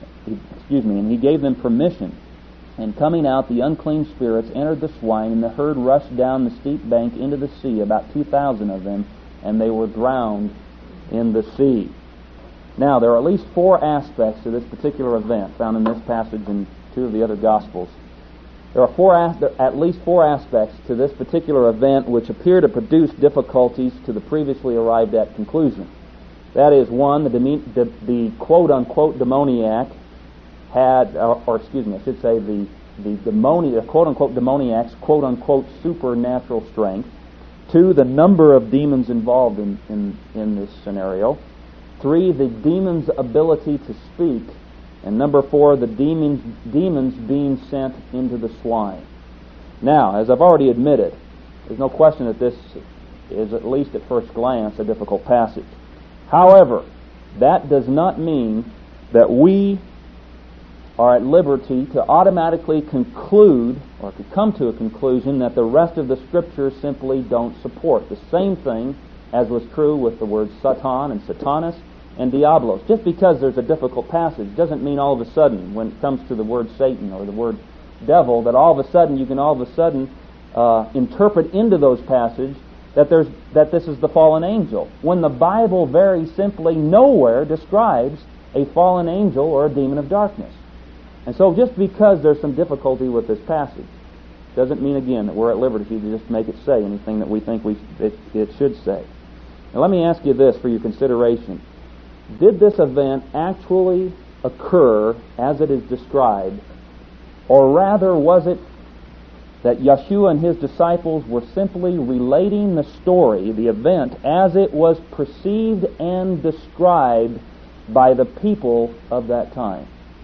And coming out, the unclean spirits entered the swine, and the herd rushed down the steep bank into the sea, about 2,000 of them, and they were drowned in the sea. Now, there are at least 4 aspects to this particular event found in this passage and 2 of the other Gospels. There are at least 4 aspects to this particular event which appear to produce difficulties to the previously arrived at conclusion. That is, 1, the quote-unquote demoniac had, the quote-unquote demoniac's quote-unquote supernatural strength. 2, the number of demons involved in this scenario. 3, the demon's ability to speak. And number 4, the demons being sent into the swine. Now, as I've already admitted, there's no question that this is, at least at first glance, a difficult passage. However, that does not mean that we are at liberty to automatically conclude or to come to a conclusion that the rest of the Scriptures simply don't support. The same thing as was true with the words Satan and Satanas and Diablos. Just because there's a difficult passage doesn't mean all of a sudden, when it comes to the word Satan or the word devil, that all of a sudden you can interpret into those passages that this is the fallen angel, when the Bible very simply nowhere describes a fallen angel or a demon of darkness. And so just because there's some difficulty with this passage doesn't mean, again, that we're at liberty to just make it say anything that we think it should say. Now let me ask you this for your consideration. Did this event actually occur as it is described, or rather was it that Yeshua and his disciples were simply relating the story, the event, as it was perceived and described by the people of that time?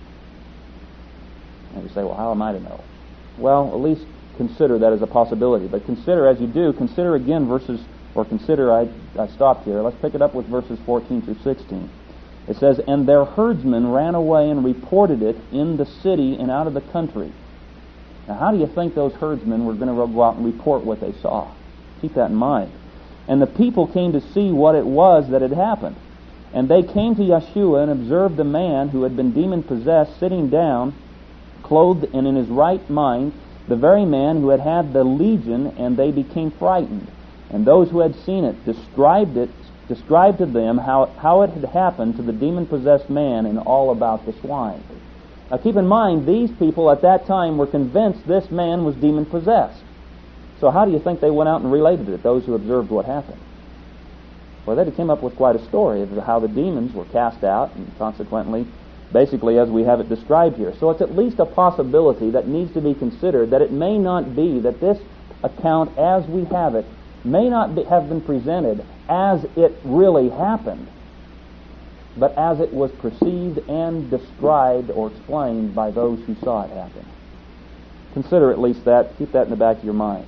And you say, well, how am I to know? Well, at least consider that as a possibility. But consider, as you do, consider again I stopped here. Let's pick it up with verses 14 through 16. It says, "And their herdsmen ran away and reported it in the city and out of the country." Now, how do you think those herdsmen were going to go out and report what they saw? Keep that in mind. "And the people came to see what it was that had happened. And they came to Yeshua and observed the man who had been demon-possessed sitting down, clothed and in his right mind, the very man who had had the legion, and they became frightened. And those who had seen it described to them how it had happened to the demon-possessed man and all about the swine." Now keep in mind, these people at that time were convinced this man was demon-possessed. So how do you think they went out and related it, those who observed what happened? Well, they came up with quite a story of how the demons were cast out, and consequently, basically as we have it described here. So it's at least a possibility that needs to be considered, that it may not be that this account as we have it may not have been presented as it really happened, but as it was perceived and described or explained by those who saw it happen. Consider at least that. Keep that in the back of your mind.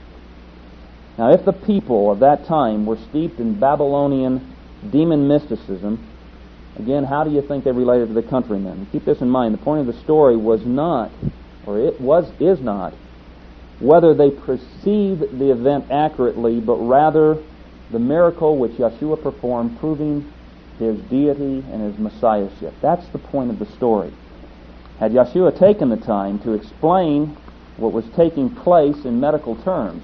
Now, if the people of that time were steeped in Babylonian demon mysticism, again, how do you think they related to the countrymen? Keep this in mind. The point of the story was not, or is not, whether they perceived the event accurately, but rather the miracle which Yeshua performed, proving his deity and his messiahship. That's the point of the story. Had Yeshua taken the time to explain what was taking place in medical terms,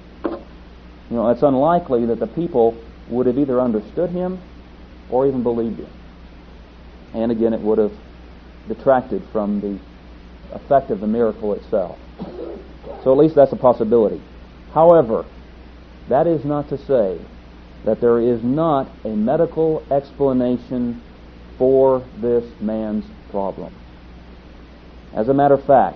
it's unlikely that the people would have either understood him or even believed him. And again, it would have detracted from the effect of the miracle itself. So at least that's a possibility. However, that is not to say that there is not a medical explanation for this man's problem. As a matter of fact,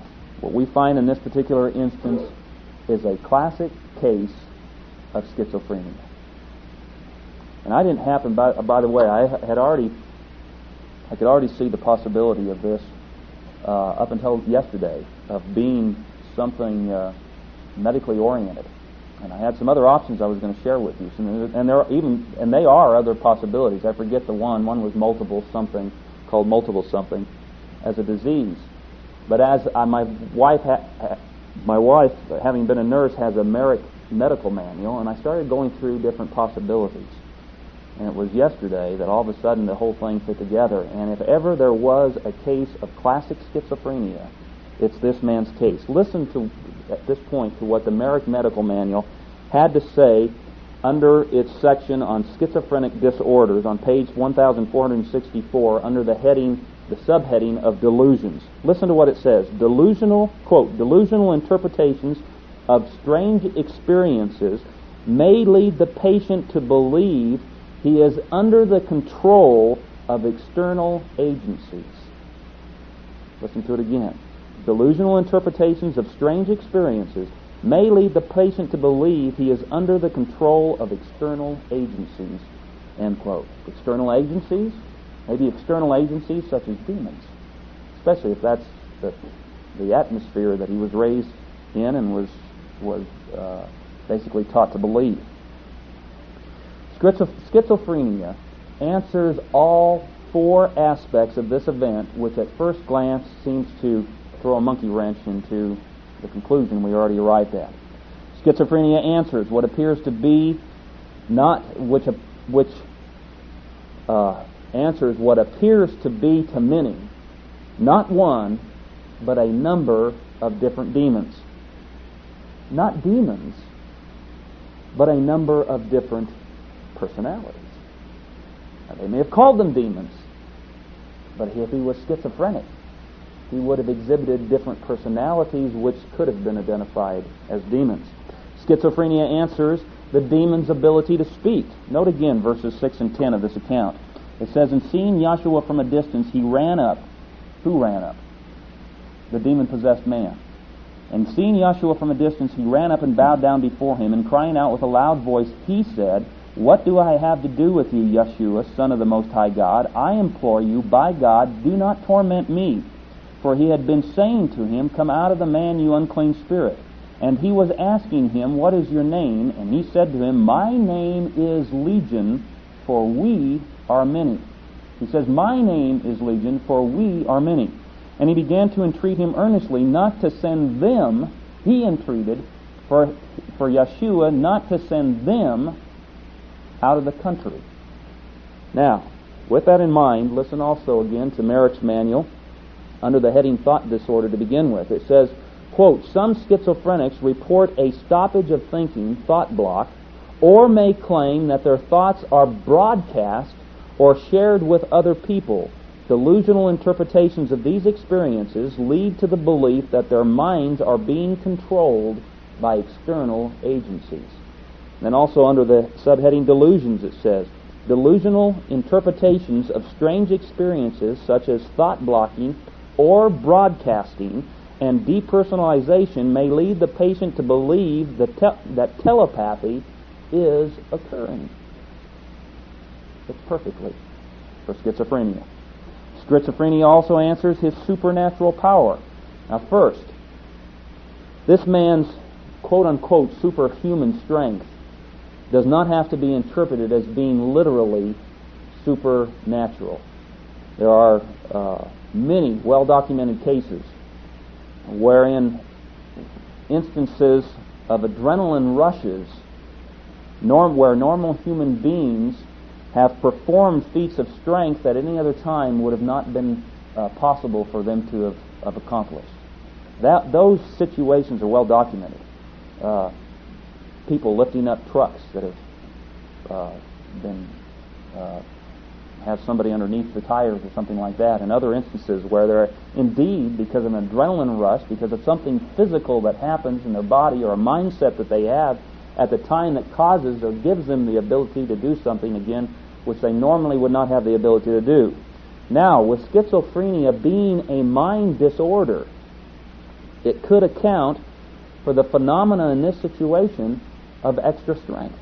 What we find in this particular instance is a classic case of schizophrenia. And I didn't happen, by the way, I could already see the possibility of this up until yesterday, of being something medically oriented. And I had some other options I was going to share with you, and they are other possibilities. I forget the one. One was multiple something, called multiple something, as a disease. But as my wife, having been a nurse, has a Merrick medical manual, and I started going through different possibilities. And it was yesterday that all of a sudden the whole thing fit together. And if ever there was a case of classic schizophrenia, it's this man's case. Listen to, at this point, to what the Merrick Medical Manual had to say under its section on schizophrenic disorders on page 1464 under the subheading of delusions. Listen to what it says. Quote, delusional interpretations of strange experiences may lead the patient to believe he is under the control of external agencies. Listen to it again. Delusional interpretations of strange experiences may lead the patient to believe he is under the control of external agencies. End quote. External agencies? Maybe external agencies such as demons, especially if that's the atmosphere that he was raised in and was basically taught to believe. Schizophrenia answers all four aspects of this event, which at first glance seems to throw a monkey wrench into the conclusion we already arrived at. Schizophrenia answers what appears to be answers what appears to be to many, not one, but a number of different demons. Not demons, but a number of different personalities. Now, they may have called them demons, but if he was schizophrenic, he would have exhibited different personalities which could have been identified as demons. Schizophrenia answers the demon's ability to speak. Note again verses 6 and 10 of this account. It says, and seeing Yeshua from a distance, he ran up. Who ran up? The demon-possessed man. And seeing Yeshua from a distance, he ran up and bowed down before him, and crying out with a loud voice, he said, what do I have to do with you, Yeshua, Son of the Most High God? I implore you, by God, do not torment me. For he had been saying to him, come out of the man, you unclean spirit. And he was asking him, what is your name? And he said to him, my name is Legion, for we are many. He says, my name is Legion, for we are many. And he began to entreat him earnestly not to send them. He entreated for Yeshua not to send them out of the country. Now, with that in mind, listen also again to Merrick's manual under the heading Thought Disorder to begin with. It says, quote, some schizophrenics report a stoppage of thinking, thought block, or may claim that their thoughts are broadcast or shared with other people. Delusional interpretations of these experiences lead to the belief that their minds are being controlled by external agencies. And also under the subheading delusions it says, delusional interpretations of strange experiences such as thought blocking or broadcasting and depersonalization may lead the patient to believe that telepathy is occurring. It's perfectly for schizophrenia. Schizophrenia also answers his supernatural power. Now first, this man's quote-unquote superhuman strength does not have to be interpreted as being literally supernatural. There are many well-documented cases wherein instances of adrenaline rushes where normal human beings have performed feats of strength that any other time would have not been possible for them to have accomplished. Those situations are well documented. People lifting up trucks that have somebody underneath the tires or something like that, and other instances where they're indeed, because of an adrenaline rush, because of something physical that happens in their body or a mindset that they have at the time that causes or gives them the ability to do something again which they normally would not have the ability to do. Now, with schizophrenia being a mind disorder, it could account for the phenomena in this situation of extra strength.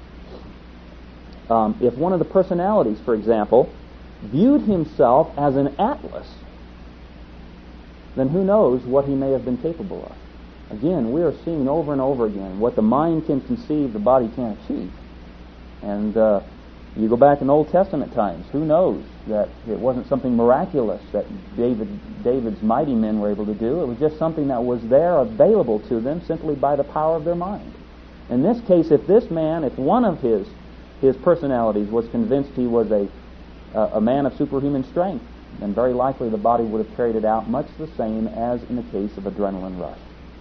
If one of the personalities, for example, viewed himself as an Atlas, then who knows what he may have been capable of. Again, we are seeing over and over again what the mind can conceive, the body can't achieve. And you go back in Old Testament times, who knows that it wasn't something miraculous that David's mighty men were able to do. It was just something that was there available to them simply by the power of their mind. In this case, if this man, if one of his personalities was convinced he was a man of superhuman strength, then very likely the body would have carried it out much the same as in the case of adrenaline rush.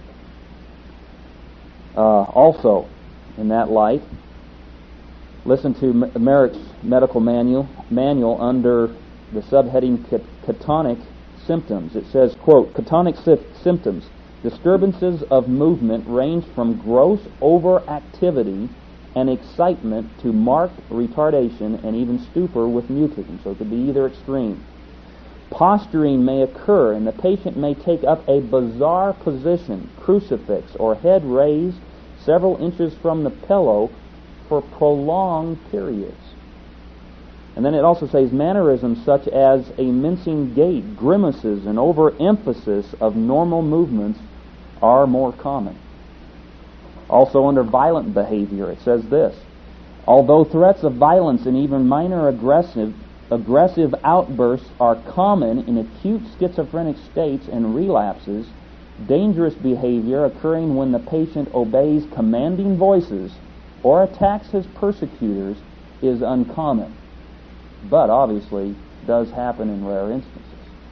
Also, in that light, listen to Merrick's medical manual under the subheading Catonic Symptoms. It says, quote, "Catonic symptoms, disturbances of movement range from gross overactivity and excitement to marked retardation and even stupor with mutism." So it could be either extreme. Posturing may occur, and the patient may take up a bizarre position, crucifix, or head raised several inches from the pillow for prolonged periods. And then it also says mannerisms such as a mincing gait, grimaces, and overemphasis of normal movements are more common. Also under violent behavior, it says this: although threats of violence and even minor aggressive outbursts are common in acute schizophrenic states and relapses, dangerous behavior occurring when the patient obeys commanding voices or attacks his persecutors is uncommon, but obviously does happen in rare instances.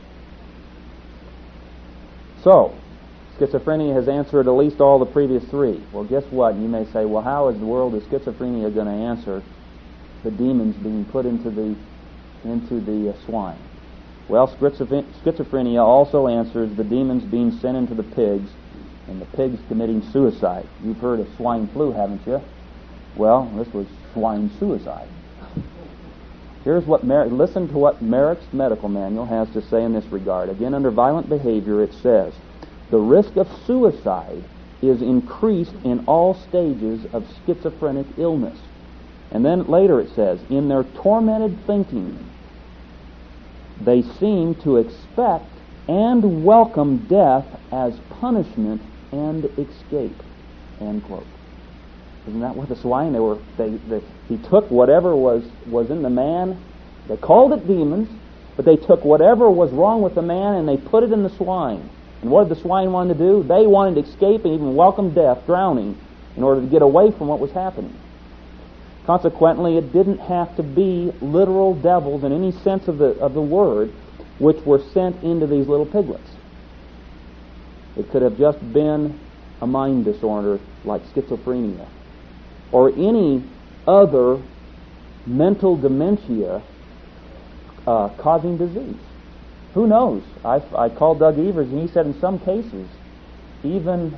So, schizophrenia has answered at least all the previous three. Well, guess what? You may say, well, how is the world of schizophrenia going to answer the demons being put into the swine? Well, schizophrenia also answers the demons being sent into the pigs and the pigs committing suicide. You've heard of swine flu, haven't you? Well, this was swine suicide. Here's what listen to what Merrick's medical manual has to say in this regard. Again, under violent behavior, it says, the risk of suicide is increased in all stages of schizophrenic illness. And then later it says, in their tormented thinking, they seem to expect and welcome death as punishment and escape. End quote. Isn't that what the swine? He took whatever was in the man. They called it demons, but they took whatever was wrong with the man and they put it in the swine. And what did the swine want to do? They wanted to escape and even welcome death, drowning, in order to get away from what was happening. Consequently, it didn't have to be literal devils in any sense of the word, which were sent into these little piglets. It could have just been a mind disorder like schizophrenia, or any other mental dementia causing disease. Who knows? I called Doug Evers, and he said in some cases, even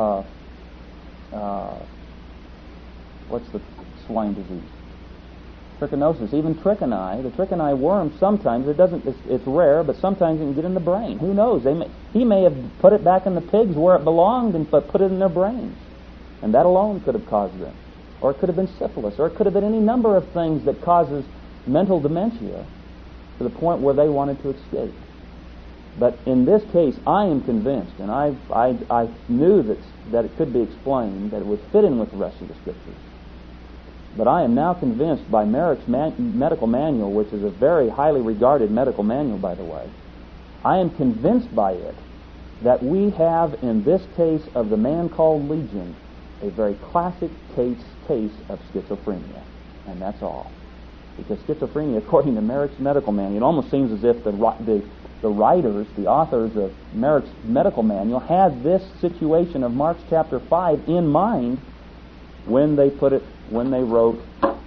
what's the swine disease? Trichinosis, even trichini. The trichini worm sometimes it's rare, but sometimes it can get in the brain. Who knows? He may have put it back in the pigs where it belonged and put it in their brains, and that alone could have caused them. Or it could have been syphilis, or it could have been any number of things that causes mental dementia to the point where they wanted to escape. But in this case, I am convinced, and I knew that it could be explained, that it would fit in with the rest of the Scriptures. But I am now convinced by Merrick's medical manual, which is a very highly regarded medical manual, by the way, I am convinced by it that we have, in this case of the man called Legion, a very classic case of schizophrenia. And that's all. Because schizophrenia, according to Merrick's medical manual, it almost seems as if the writers, the authors of Merrick's medical manual, had this situation of Mark chapter 5 in mind when they wrote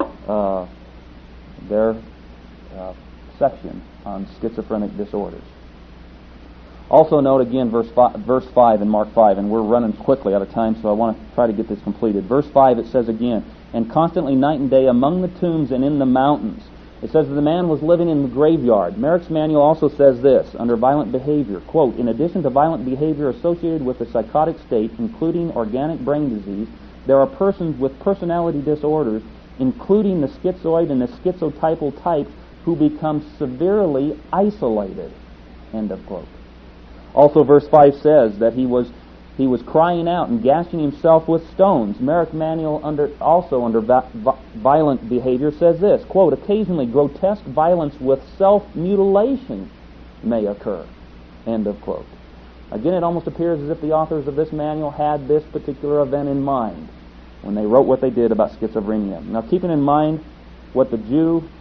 their section on schizophrenic disorders. Also note again verse 5 in Mark 5, and we're running quickly out of time, so I want to try to get this completed. Verse 5, it says again, and constantly night and day among the tombs and in the mountains, It says that the man was living in the graveyard. Merrick's manual also says this, under violent behavior, quote, in addition to violent behavior associated with the psychotic state, including organic brain disease, there are persons with personality disorders, including the schizoid and the schizotypal types, who become severely isolated, end of quote. Also, verse 5 says that he was crying out and gashing himself with stones. Merrick Manual, under violent behavior, says this, quote, occasionally grotesque violence with self-mutilation may occur, end of quote. Again, it almost appears as if the authors of this manual had this particular event in mind when they wrote what they did about schizophrenia. Now, keeping in mind what the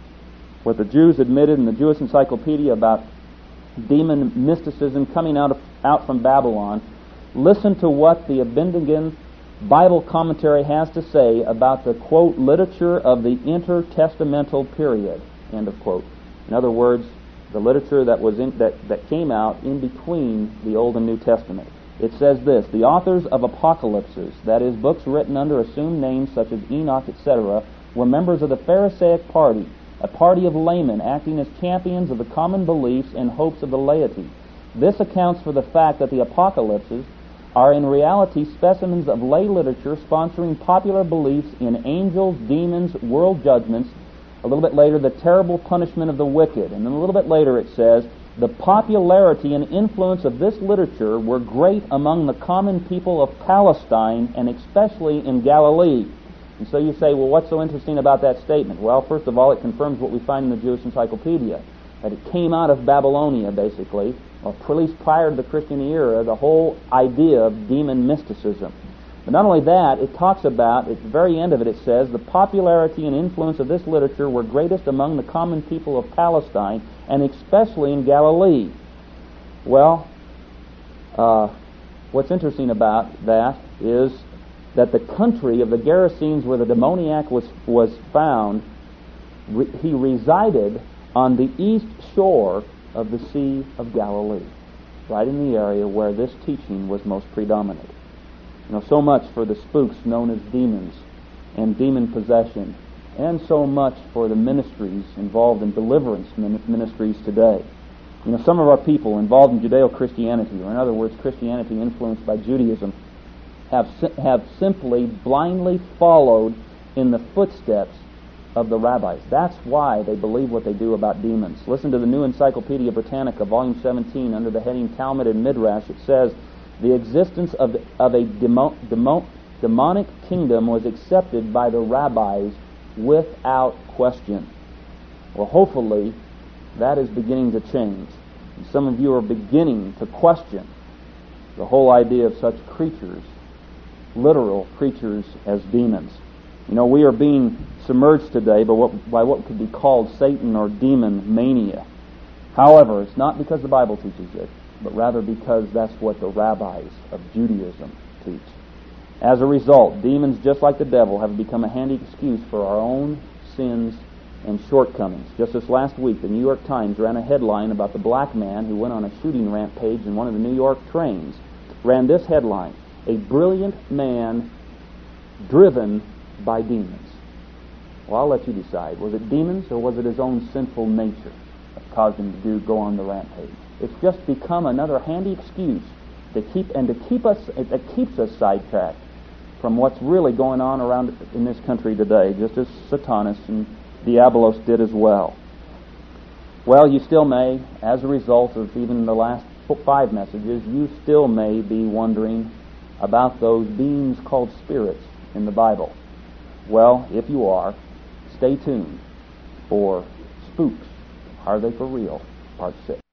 Jews admitted in the Jewish Encyclopedia about demon mysticism coming out from Babylon, listen to what the Abingdon Bible commentary has to say about the, quote, literature of the intertestamental period, end of quote. In other words, the literature that came out in between the Old and New Testament. It says this, the authors of apocalypses, that is, books written under assumed names such as Enoch, etc., were members of the Pharisaic party, a party of laymen acting as champions of the common beliefs and hopes of the laity. This accounts for the fact that the apocalypses are in reality specimens of lay literature sponsoring popular beliefs in angels, demons, world judgments. A little bit later, the terrible punishment of the wicked. And then a little bit later it says, the popularity and influence of this literature were great among the common people of Palestine and especially in Galilee. And so you say, well, what's so interesting about that statement? Well, first of all, it confirms what we find in the Jewish Encyclopedia, that it came out of Babylonia, basically, or at least prior to the Christian era, the whole idea of demon mysticism. But not only that, it talks about, at the very end of it, it says, the popularity and influence of this literature were greatest among the common people of Palestine, and especially in Galilee. Well, what's interesting about that is that the country of the Gerasenes where the demoniac was found, he resided on the east shore of the Sea of Galilee, right in the area where this teaching was most predominant. You know, so much for the spooks known as demons and demon possession, and so much for the ministries involved in deliverance ministries today. You know, some of our people involved in Judeo-Christianity, or in other words, Christianity influenced by Judaism, have simply blindly followed in the footsteps of the rabbis. That's why they believe what they do about demons. Listen to the New Encyclopedia Britannica, volume 17, under the heading Talmud and Midrash. It says, the existence of a demonic kingdom was accepted by the rabbis without question. Well, hopefully, that is beginning to change. And some of you are beginning to question the whole idea of such creatures, literal creatures, as demons. You know, we are being submerged today by what could be called Satan or demon mania. However, it's not because the Bible teaches it, but rather because that's what the rabbis of Judaism teach. As a result, demons, just like the devil, have become a handy excuse for our own sins and shortcomings. Just this last week, the New York Times ran a headline about the black man who went on a shooting rampage in one of the New York trains. Ran this headline, a brilliant man driven by demons. Well, I'll let you decide. Was it demons or was it his own sinful nature that caused him to go on the rampage? It's just become another handy excuse it keeps us sidetracked from what's really going on around in this country today, just as Satanas and Diabolos did as well. Well, you still may, as a result of even the last 5 messages, you still may be wondering about those beings called spirits in the Bible. Well, if you are, stay tuned for Spooks, Are They For Real? Part 6.